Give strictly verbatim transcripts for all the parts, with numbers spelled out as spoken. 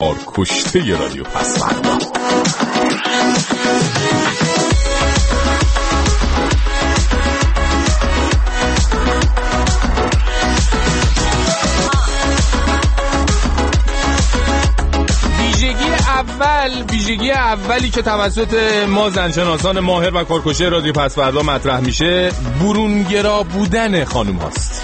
کارکشته رادیو پسوردا. اول ویژگی اولی که توسط ما زنشناسان ماهر و کارکشه رادیو پسوردا مطرح میشه برونگرا بودن خانم هاست.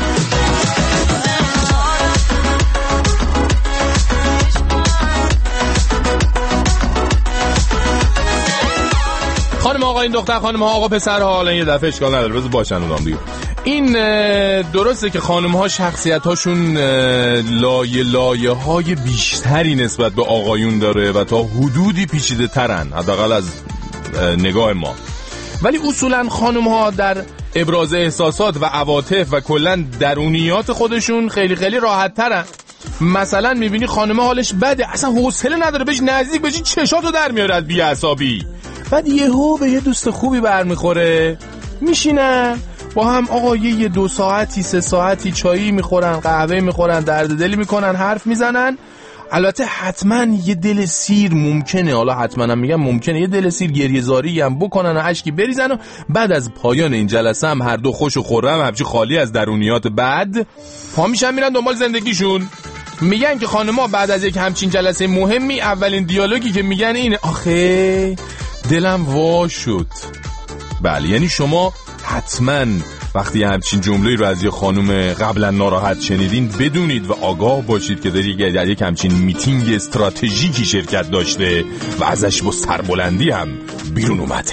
خانم آقا این دختر خانم ها آقا پسر ها حالا یه دفعه اشکال نداره بذار باشن اونام دیگه. این درسته که خانم ها شخصیت هاشون لایه لایه های بیشتری نسبت به آقایون داره و تا حدودی پیچیده ترن حداقل از نگاه ما، ولی اصولا خانم ها در ابراز احساسات و عواطف و کلا درونیات خودشون خیلی خیلی راحت ترن. مثلا میبینی خانم حالش بده اصلا حوصله نداره بهش نزدیک بشی چشاتو در میاره از بی‌عصابی، بعد یهو به یه دوست خوبی برمیخوره میشینن با هم آقا یه دو ساعتی سه ساعتی چایی میخورن قهوه میخورن درد دلی میکنن حرف میزنن. البته حتما یه دل سیر ممکنه، حالا حتما هم میگم ممکنه یه دل سیر گریه زاری هم بکنن و اشکی بریزن و بعد از پایان این جلسه هم هر دو خوش و خرم همچی خالی از درونیات بد پا میشن میرن دنبال زندگیشون. میگن که خانم‌ها بعد از یک همچین جلسه مهمی اولین دیالوگی که میگن اینه آخه دلم وا شد. بله یعنی شما حتما وقتی همچین جمله‌ای رو از یه خانم قبلا ناراحت شنیدین بدونید و آگاه باشید که داری در یک همچین میتینگ استراتژیکی شرکت داشته و ازش با سربلندی هم بیرون اومده.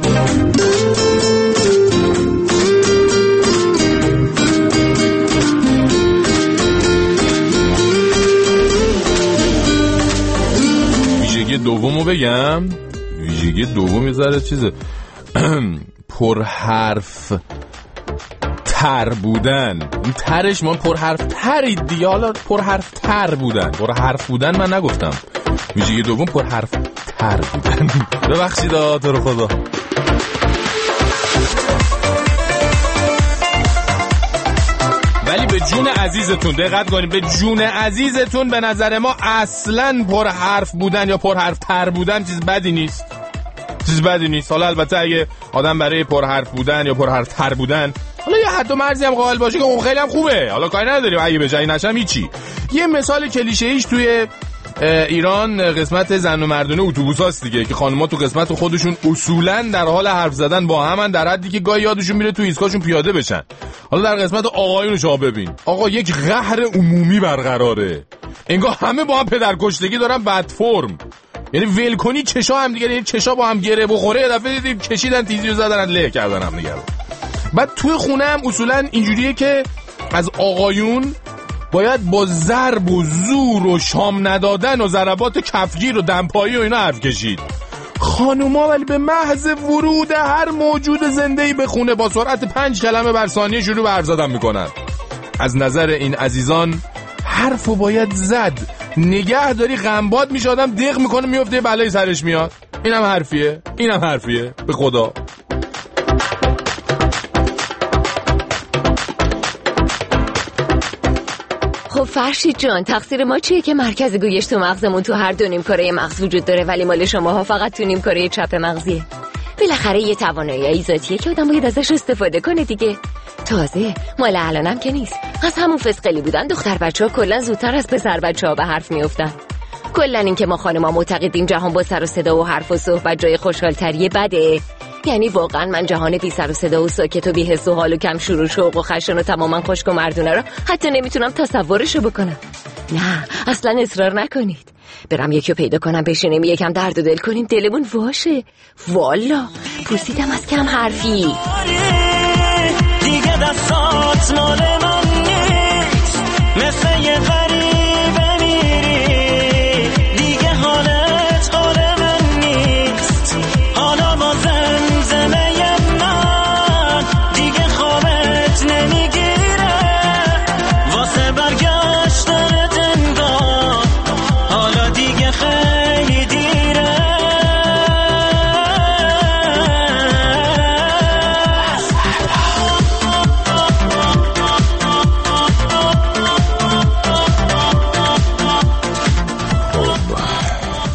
ویژگی دومو بگم. ویژگی دوم یه ذره چیزه پر حرف تر بودن. این ترش ما پر حرف ترید دیگه، حالا پر حرف تر بودن. پر حرف بودن من نگفتم. ویژگی دوم پر حرف تر بودن. ببخشید تو رو خدا. ولی به جون عزیزتون دقت کنید، به جون عزیزتون به نظر ما اصلاً پر حرف بودن یا پر حرف تر بودن چیز بدی نیست. چیز بدی نیست. حالا البته اگه آدم برای پر حرف بودن یا پر حرف تر بودن حالا یه حد و مرزی هم قائل باشه که اون خیلی هم خوبه، حالا کاری نداریم، اگه به جایی نشم هیچی. یه مثال کلیشه ایش توی ایران قسمت زن و مردونه اتوبوساست دیگه که خانم‌ها تو قسمت خودشون اصولاً در حال حرف زدن با همن، در حدی که گاهی یادشون میره تو ایستگاهشون پیاده بشن. حالا در قسمت آقایون شما ببین آقا یک قهر عمومی برقراره، انگار همه با هم پدرکشتگی دارن بد فرم، یعنی ول کنی چشا هم دیگه، یعنی چشا با هم گره بخوره یه دفعه دیدیم کشیدن تیزی رو زدن له کردن هم دیگه. بعد توی خونه هم اصولا اینجوریه که از آقایون باید با ضرب و زور و شام ندادن و ضربات کفگیر و دمپایی و اینا حرف کشید. خانوما ولی به محض ورود هر موجود زنده‌ای به خونه با سرعت پنج کلمه بر ثانیه شروع به حرف زدن میکنن. از نظر این عزیزان حرفو باید زد، نگه داری غنباد میشه، آدم دق میکنه میفته بلای سرش میاد. اینم حرفیه، اینم حرفیه به خدا. خب فرشید جان تقصیر ما چیه که مرکز گویش تو مغزمون تو هر دو نیم کره مغز وجود داره ولی مال شماها فقط تو نیم کره چپ مغزیه؟ بالاخره یه توانایی ذاتیه که آدم باید ازش استفاده کنه دیگه. تازه مال الانم که نیست، از همون فسقلی بودن دختر بچه‌ها کلا زودتر از پسر بچه‌ها به حرف میافتن. کلا این که ما خانم‌ها معتقدیم جهان با سر و صدا و حرف و صحبت جای خوشحال‌تری بده، یعنی واقعا من جهان بی سر و صدا و ساکت و بی حس و حال و کم شور و شوق و خشن و تماما خشک و مردونه رو حتی نمیتونم تصورشو بکنم. نه اصلا اصرار نکنید، برم یکی رو پیدا کنم بشینیم یکم درد و دل کنیم دلمون واشه. والا پرسیدم از کم حرفی دیگه دستات مال من نیست، مثل یه غریبه میری دیگه حالت حال من نیست، حالا با زمزمه من دیگه خوابت نمیگیره، واسه برگشتن تنگار حالا دیگه خیلی دیره.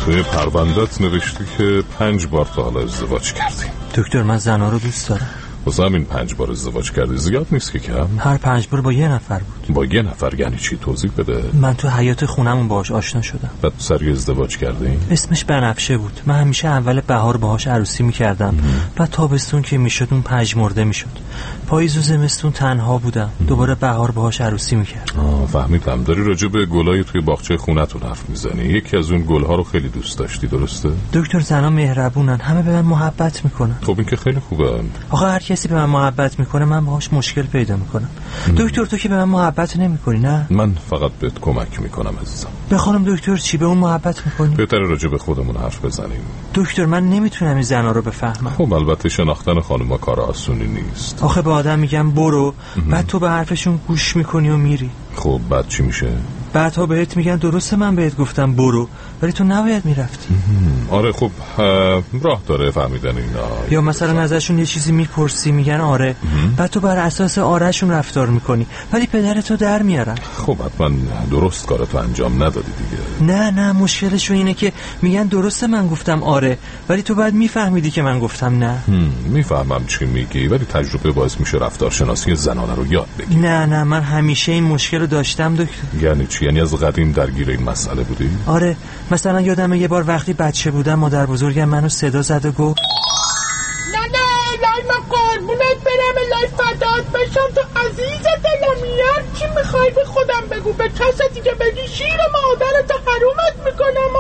توی پروندت نوشتی که پنج بار تا حالا ازدواج کردی. دکتر من زنها رو دوست دارم. واسه همین پنج بار ازدواج کردی زیاد نیست که کم؟ هر پنج بار با یه نفر بود. با یه نفر یعنی چی؟ توضیح بده. من تو حیاط خونمون باهاش آشنا شدم. بعد سری ازدواج کردی؟ اسمش بنفشه بود. من همیشه اول بهار باهاش عروسی میکردم. بعد تابستون که میشد اون پژمرده میشد. پاییز و زمستون تنها بودم. دوباره بهار باهاش عروسی میکرد. آه فهمیدم. داری راجع به گلای توی باغچه خونتون حرف میزنی. یکی از اون گلها رو خیلی دوست داشتی، درسته؟ دکتر زنا مهربونن، همه به من محبت میکنن. خب این که خیلی خوبه. آخه هر کسی به من محبت میکنه من باهاش مشکل پیدا میکنم. دکتر تو که به من محبت نمیکنی نه؟ من فقط بهت کمک میکنم عزیزم. به خانم دکتر چی؟ به اون محبت میکنی؟ بهتره راجع به خودمون حرف بزنیم. دکتر من نمیتونم این زنا رو بفهمم. خب البته شناختن خانوما کار آسونی نیست. آخه به آدم میگم برو، بعد تو به حرفشون گوش میکنی و میری. خب بعد چی میشه؟ بعدها بهت میگن درسته من بهت گفتم برو، ولی تو نباید میرفتی. آره خب راه داره فهمیدن اینا. یا مثلا ازشون یه چیزی میپرسی میگن آره، بعد تو بر اساس آرهشون رفتار میکنی، ولی پدرتو در میارن. خب حتما درست کارتو انجام ندادی دیگه. نه نه مشکلشون اینه که میگن درسته من گفتم آره، ولی تو بعد میفهمیدی که من گفتم نه. میفهمم چی میگی، ولی تجربه باعث میشه رفتارشناسی زنانه رو یاد بگیری. نه نه من همیشه این مشکل رو داشتم دکتر. یعنی چی؟ یعنی از قدیم درگیر این مسئله بودی؟ آره مثلا یادمه یه بار وقتی بچه بودم مادر بزرگم منو صدا زد و گفت نه نه الهی من قربونت برم، الهی فدات بشم، تو عزیز دلم. چی میخوای به خودم بگو، به کسی دیگه بگی شیر مادرتو حرومت میکنم.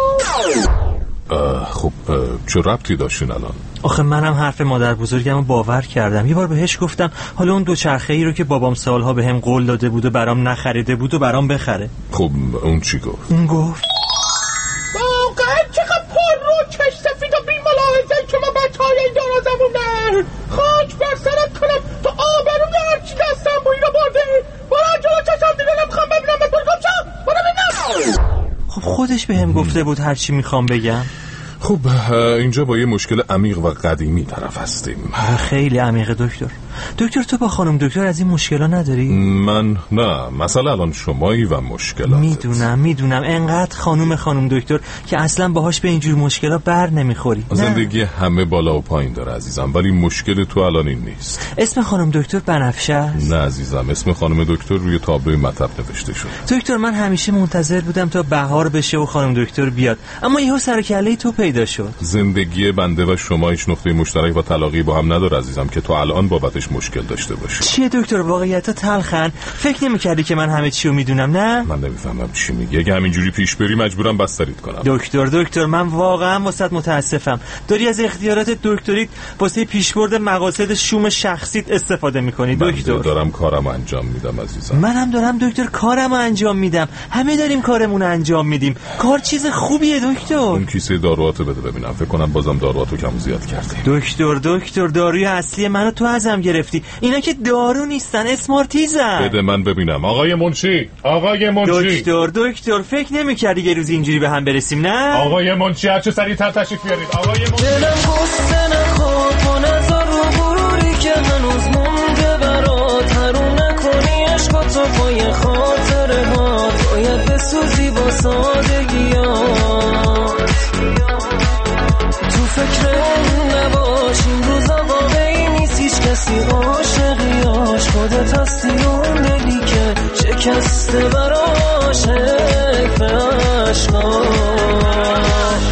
خب چه ربطی داشتین الان؟ آخه منم حرف مادر بزرگم رو باور کردم. یه بار بهش گفتم حالا اون دوچرخه ای رو که بابام سالها به هم قول داده بود و برام نخریده بود و برام بخره. خب اون چی گفت؟ اون گفت واقعا چقدر پر رو چش سفید و بی ملاحظه که ما بچه های این دارازمونه. خاک بر سرت کنم تو آبرون هرچی دستم بویی رو برده. برای جلو چشم دیگه نمیخوام ببینم به برگم شم. برو ببینم. خب خودش به هم گفته بود هرچی میخوام بگم. خب اینجا با یه مشکل عمیق و قدیمی طرف هستیم. خیلی عمیقه دکتر. دکتر تو با خانم دکتر از این مشکلا نداری؟ من نه، مثلا الان شمایی و مشکلات. میدونم میدونم انقدر خانم خانم دکتر که اصلا باهاش به اینجور مشکلا بر نمیخوری. زندگی همه بالا و پایین داره عزیزم، ولی مشکل تو الان این نیست. اسم خانم دکتر بنفشه است؟ نه عزیزم، اسم خانم دکتر روی تابلوی مطب نوشته شده. دکتر من همیشه منتظر بودم تا بهار بشه و خانم دکتر بیاد، اما یهو سر کله تو پیدا شد. زندگی بنده و شما هیچ نقطه مشترک و تلاقی با هم نداره عزیزم که تو الان بابتش مشکل داشته باشی. چیه دکتر واقعیت تلخن؟ فکر نمی‌کردی که من همه چی رو میدونم نه؟ من نمیفهمم چی میگی. اگه همینجوری پیش بری مجبورم بستریت کنم. دکتر دکتر من واقعا واسط متاسفم. داری از اختیارات دکتریت واسه پیشبرد مقاصد شوم شخصیت استفاده می‌کنی دکتر. من دارم کارمو انجام میدم عزیزم. منم دارم دکتر کارمو انجام میدم. همه داریم کارمون انجام میدیم. کار چیز خوبیه دکتر. اون کیسه داروهاتو بده ببینم. فکر کنم بازم داروهاتو کم زیاد کردی. دکتر دکتر داروی اصلی منو تو ازم گرفتی. اینا که دارو نیستن، اسمارتیزن. بده من ببینم. آقای منشی، آقای منشی. دکتر دکتر فکر نمی‌کردی یه روز اینجوری به هم برسیم نه؟ آقای منشی هر چه سریع‌تر تشریف بیارید. آقای منشی. دلم غصه نخواب و نذار رو غروری که هنوز مونده برات، حروم نکنی عشقاتو پای خاطره ها، باید بسوزی با سادگیات. تو فکر نباش این روزا واقعی نیست، هیچ کسی عاشقیاش خودت هستی اون دلی که شکسته براش حیف عشقاش.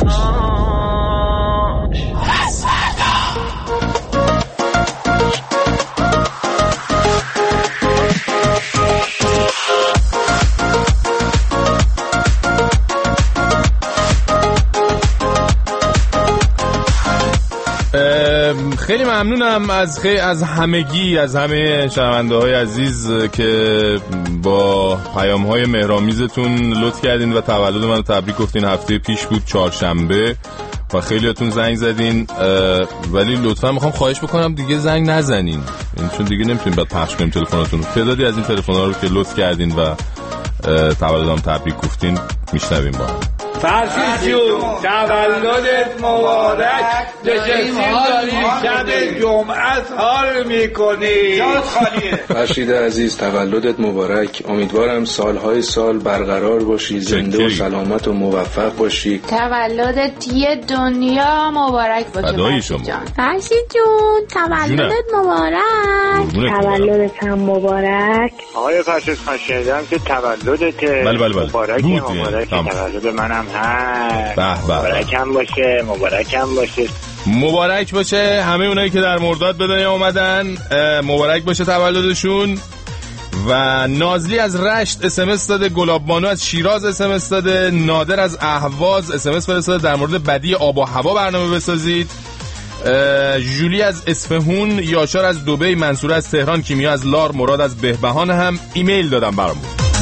خیلی ممنونم از خیلی از همگی از همه شنونده های عزیز که با پیام های مهرامیزتون لطف کردین و تولد منو تبریک گفتین. هفته پیش بود چهارشنبه و خیلیاتون زنگ زدین، ولی لطفا میخوام خواهش بکنم دیگه زنگ نزنین، چون دیگه نمیتونیم بعد پخش کنیم تلفناتون. تعدادی از این تلفن‌ها رو که لطف کردین و تولدم تبریک گفتین میشنویم با هم. فرشید جون تولدت مبارک. نشستیم داریم شب جمعه حال میکنی. فرشید عزیز تولدت مبارک. امیدوارم سالهای سال برقرار باشی، زنده و سلامت و موفق باشی. تولدت یه دنیا مبارک باشه فدای شما. فرشید جون تولدت مبارک. تولدت هم مبارک. آقای فرشید خان شنیدم که تولدت بله بله بله. مبارک. مبارک تولد منم هست. مبارکم باشه، مبارکم باشه، مبارک باشه همه اونایی که در مرداد به دنیا اومدن، مبارک باشه تولدشون. و نازلی از رشت اسمس داده، گلاب بانو از شیراز اسمس داده، نادر از اهواز اسمس فرستاده در مورد بدی آب و هوا برنامه بسازید. جولی از اصفهون، یاشار از دبی، منصور از تهران، کیمیا از لار، مراد از بهبهان هم ایمیل دادم برامون.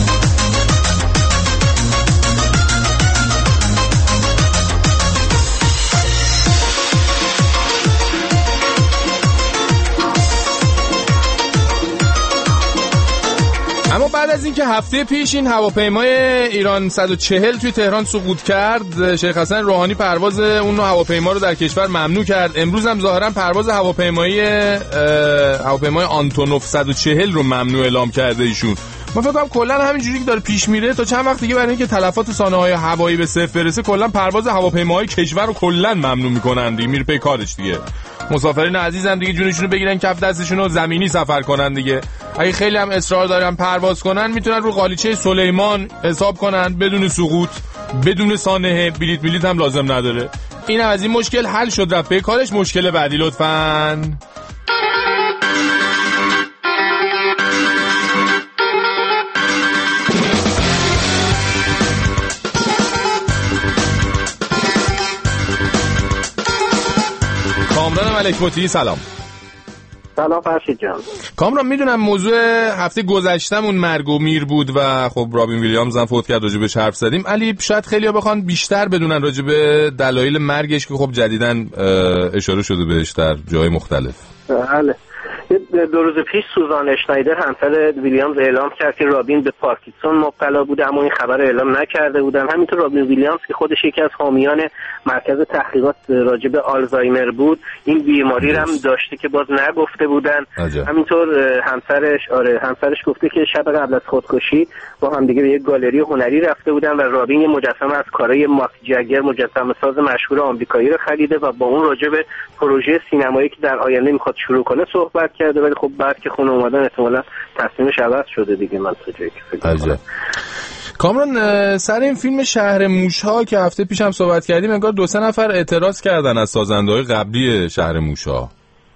اما بعد از اینکه هفته پیش این هواپیمای ایران صد و چهل توی تهران سقوط کرد، شیخ حسن روحانی پرواز اون هواپیما رو در کشور ممنوع کرد. امروز هم ظاهرا پرواز هواپیمای هواپیمای آنتونوف صد و چهل رو ممنوع اعلام کرده ایشون. من فکر کنم کلا همینجوری که داره پیش میره تا چند وقت دیگه برای اینکه تلفات سانحه‌های هوایی به صفر برسه کلا پرواز هواپیماهای کشور رو کلا ممنوع میکنن دیگه، میره پی کارش دیگه. مسافرین عزیزم دیگه جونشون رو بگیرن کف دستشون و زمینی سفر کنن دیگه. اگه خیلی هم اصرار دارن پرواز کنن میتونن رو قالیچه سلیمان حساب کنن بدون سقوط، بدون سانحه، بلیط بلیط هم لازم نداره. این هم از این مشکل حل شد، رفت پی کارش. مشکل بعدی لطفاً. کامران ملک مطیعی سلام. سلام فرشید جان. کامران میدونم موضوع هفته گذشتمون مرگ و میر بود و خب رابین ویلیامز هم فوت کرد، راجع بهش حرف زدیم. علی شاید خیلی‌ها بخوان بیشتر بدونن راجع به دلایل مرگش که خب جدیداً اشاره شده بهش در جای مختلف. بله. دو روز پیش سوزان اشنایدر همسر ویلیامز اعلام کرد که رابین به پارکینسون مبتلا بوده، اما این خبر اعلام نکرده بودن. همینطور رابین ویلیامز که خودش یکی از حامیان مرکز تحقیقات راجع به آلزایمر بود، این بیماری رو هم داشته که باز نگفته بودن. عجب. همینطور همسرش آره همسرش گفته که شب قبل از خودکشی با هم دیگه به یک گالری هنری رفته بودن و رابین یه مجسمه از کارهای ماک جگر، مجسمه ساز مشهور آمریکایی رو خریده و با اون راجع به پروژه سینمایی که در آینده میخواد شروع کنه صحبت کرده، ولی خب بعد که خونه اومدن احتمالاً تصمیمش عوض شده دیگه. من تو جایی که فکر کنم. کامران سر این فیلم شهر موش‌ها که هفته پیش هم صحبت کردیم انگار دو سه نفر اعتراض کردن از سازنده‌های قبلی شهر موش‌ها.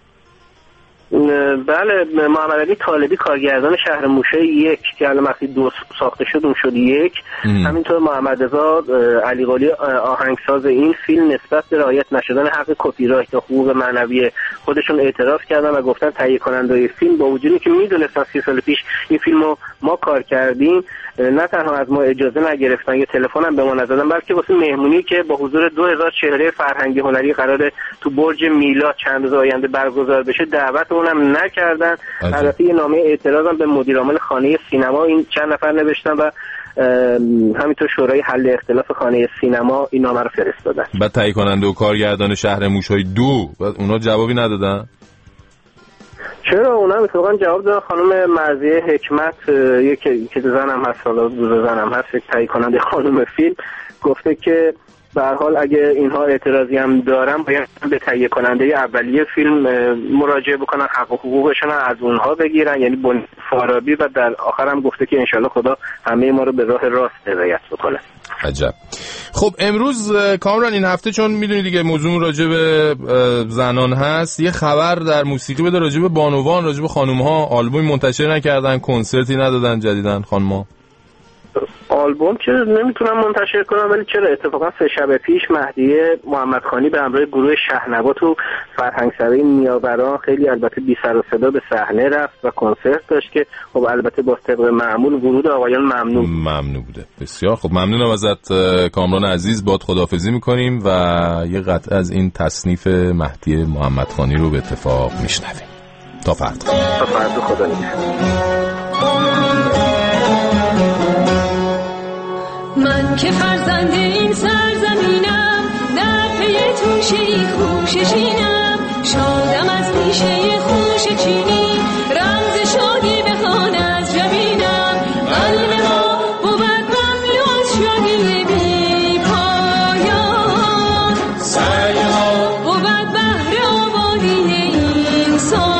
بله، محمد علی طالبی کارگردان شهر موشه یک که الان وقتی دو ساخته شد اون شد یک. ام. همینطور محمد رضا علی قلی آهنگساز این فیلم نسبت به رعایت نشدن حق کپی رایت و حقوق معنوی خودشون اعتراض کردن و گفتن تهیه کننده فیلم با وجودی که میدونستن سی سال پیش این فیلمو ما کار کردیم، نه تنها از ما اجازه نگرفتن یا تلفن هم به ما نزدن، بلکه واسه مهمونی که با حضور دو هزار چهره فرهنگی هنری قراره تو برج میلاد چند روز آینده برگزار بشه دعوت اونم نکردن. البته یه نامه اعتراض هم به مدیر عامل خانه سینما این چند نفر نوشتن و همینطور شورای حل اختلاف خانه سینما این نامه رو فرستادن. بعد تهیه کننده و کارگردان شهر موش‌های دو بعد اونا جوابی ندادن؟ چرا اونا اتفاقا جواب دادن. خانم مرضیه حکمت یکی که زنم هست، حالا دو زنم هست، یک تهیه کننده خانم فیلم، گفته که به هر حال اگه اینها اعتراضی هم دارن باید به تهیه کننده اولیه فیلم مراجعه بکنن، حق و حقوقشون از اونها بگیرن، یعنی بن فارابی، و در آخر هم گفته که انشالله خدا همه ما رو به راه راست هدایت بکنه. عجب. خب امروز کامران این هفته چون میدونی دیگه موضوع راجع به زنان هست، یه خبر در موسیقی بده راجع به بانوان، راجع به خانوم‌ها. آلبوم منتشر نکردن، کنسرتی ندادن جدیدن خانم‌ها. آلبوم که نمیتونم منتشر کنم، ولی چرا اتفاقا سه شب پیش مهدیه محمدخانی به همراه گروه شهنوا تو فرهنگسرای نیاوران خیلی البته بی سر و صدا به صحنه رفت و کنسرت داشت که خب البته با طبق معمول ورود آقایان ممنوع ممنوع بوده. بسیار خب، ممنونم ازت کامران عزیز، باد خداحافظی میکنیم و یه قطعه از این تصنیف مهدیه محمدخانی رو به اتفاق میشنویم. تا فردا. تا فردا، خدا نگهدار. من که فرزند این سر خوشه خوشه چینم شادم از پیشه خوشه چینی رمز شادی بخوان از جبینم قلب ما بود مملو از شادی بی پایان سعی ما بود بهر آبادی این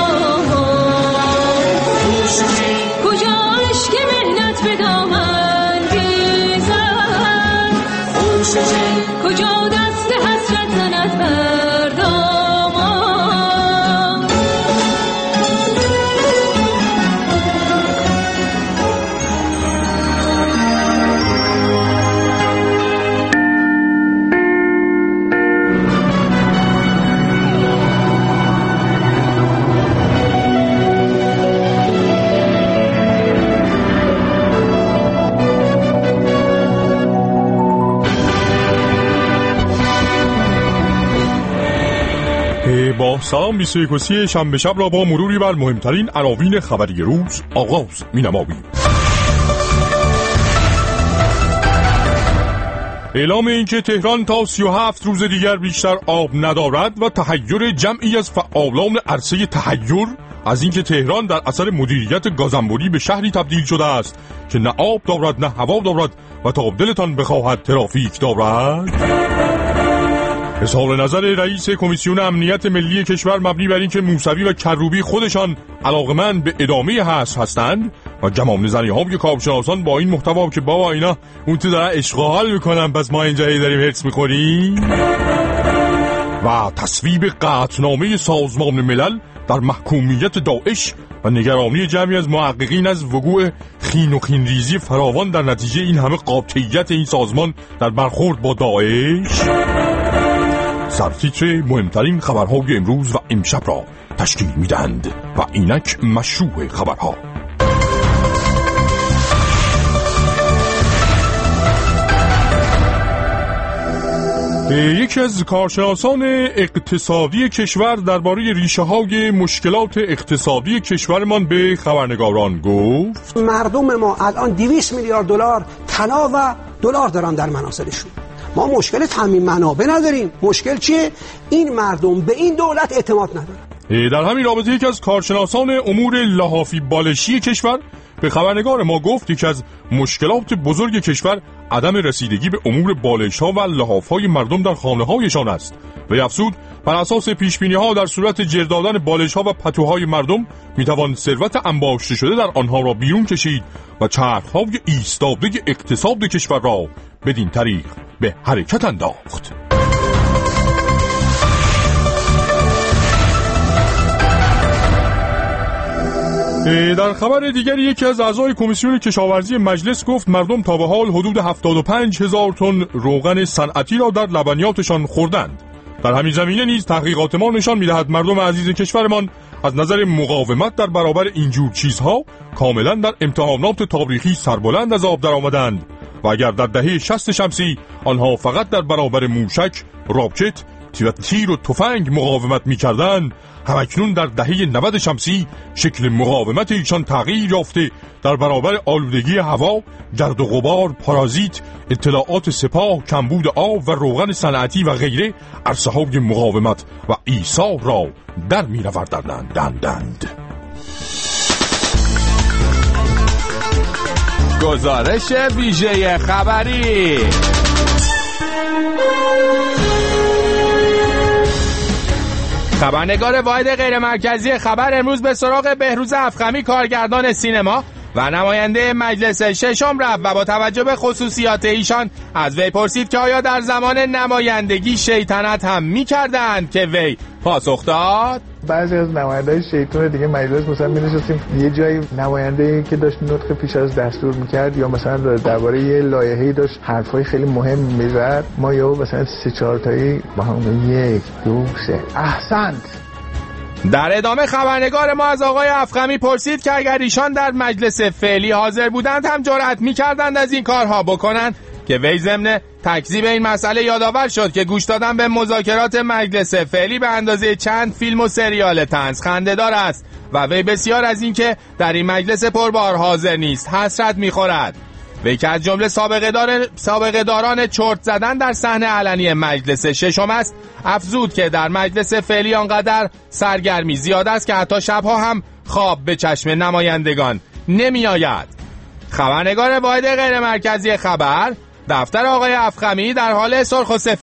سامان کجا عشق مهنت به دامن ریزد کجا دست حسرت زند بر دامان با سلام بیست و یک شنبه شب را با مروری بر مهمترین عناوین خبری روز آغاز می‌نماییم. اعلام اینکه تهران تا سی و هفت روز دیگر بیشتر آب ندارد و تحیر جمعی از فعالان عرصه تحیر از اینکه تهران در اثر مدیریت گازنبوری به شهری تبدیل شده است که نه آب دارد نه هوا دارد و تا دلتان بخواهد ترافیک دارد. اظهار نظر رئیس کمیسیون امنیت ملی کشور مبنی بر اینکه موسوی و کروبی خودشان علاقمند به ادامه حذف هستند و گمان زنی های کارشناسان با این محتوا که بابا اینا اون تو دارن اشغال میکنن پس ما اینجا داریم هرس میخوریم و تصویب قطعنامه سازمان ملل در محکومیت داعش و نگرانی جمعی از محققین از وقوع خین و خینریزی فراوان در نتیجه این همه قاطعیت این سازمان در برخورد با داعش. سرتیتر مهمترین خبرهای امروز و امشب را تشکیل میدهند و اینک مشروع خبرها. یکی از کارشناسان اقتصادی کشور درباره ریشه‌های مشکلات اقتصادی کشورمان به خبرنگاران گفت مردم ما الان دویست میلیارد دلار طلا و دلار دارن در منازلشون. ما مشکل تامین منابع نداریم. مشکل چیه؟ این مردم به این دولت اعتماد ندارن. در همین رابطه یکی از کارشناسان امور لحافی بالشی کشور به خبرنگار ما گفت یکی از مشکلات بزرگ کشور عدم رسیدگی به امور بالش‌ها و لحاف‌های مردم در خانه‌هایشان است. و افزود بر اساس پیش‌بینی‌ها در صورت جر دادن بالش‌ها و پتوهای مردم می‌توان ثروت انباشته شده در آنها را بیرون کشید و چرخ‌های ایستاده اقتصاد کشور را بدین طریق به حرکت انداخت. در خبر دیگری یکی از اعضای کمیسیون کشاورزی مجلس گفت مردم تا به حال حدود هفتاد و پنج هزار تن روغن صنعتی را در لبنیاتشان خوردند. در همین زمینه نیز تحقیقات ما نشان می‌دهد مردم عزیز کشورمان از نظر مقاومت در برابر اینجور چیزها کاملا در امتحانات تاریخی سربلند از آب درآمدند و اگر در دهه شصت شمسی آنها فقط در برابر موشک، راکت و تیر و تفنگ مقاومت می‌کردند، همکنون در دهه نود شمسی شکل مقاومت ایشان تغییر یافته در برابر آلودگی هوا، گرد و غبار، پارازیت، اطلاعات سپاه، کمبود آب و روغن صنعتی و غیره عرصه‌های مقاومت و ایثار را در می‌نوردند. گزارش ویژه خبری. خبرنگار واحد غیر مرکزی خبر امروز به سراغ بهروز افخمی کارگردان سینما و نماینده مجلس ششم رفت و با توجه به خصوصیات ایشان از وی پرسید که آیا در زمان نمایندگی شیطنت هم می‌کردند که وی پاسخ داد. بعضی از نماینده‌های شیطان دیگه مجلس مثلا می‌نشستیم یه جایی نماینده‌ای که داشت نطق پیش از دستور می‌کرد یا مثلا درباره یه لایحه‌ای داشت حرفای خیلی مهم می‌زد، ما یا مثلا سه چهار تایی با هم یک دو سه احسنت. در ادامه خبرنگار ما از آقای افخمی پرسید که اگر ایشان در مجلس فعلی حاضر بودند هم جرأت می‌کردند از این کارها بکنند که وی ضمن تکذیب این مسئله یادآور شد که گوش دادن به مذاکرات مجلس فعلی به اندازه چند فیلم و سریال طنز خنده‌دار است و وی بسیار از این که در این مجلس پربار حاضر نیست حسرت می‌خورد. وی که از جمله سابقه دار سابقه داران چرت زدن در صحنه علنی مجلس ششم است، افزود که در مجلس فعلی آنقدر سرگرمی زیاد است که حتی شبها هم خواب به چشم نمایندگان نمی آید. خبرنگار واحد غیر مرکزی خبر، دفتر آقای افخمی در حال سرخ و سفید